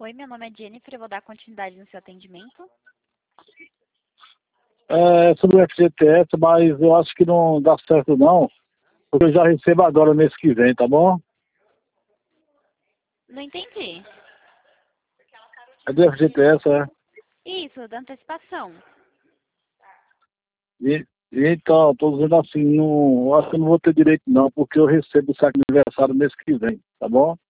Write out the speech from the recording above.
Oi, meu nome é Jennifer, eu vou dar continuidade no seu atendimento. É sobre o FGTS, mas eu acho que não dá certo não, porque eu já recebo agora mês que vem, tá bom? Não entendi. É do FGTS, é. Isso, da antecipação. E então, tô dizendo assim, não, eu acho que eu não vou ter direito não, porque eu recebo o saque de aniversário mês que vem, tá bom?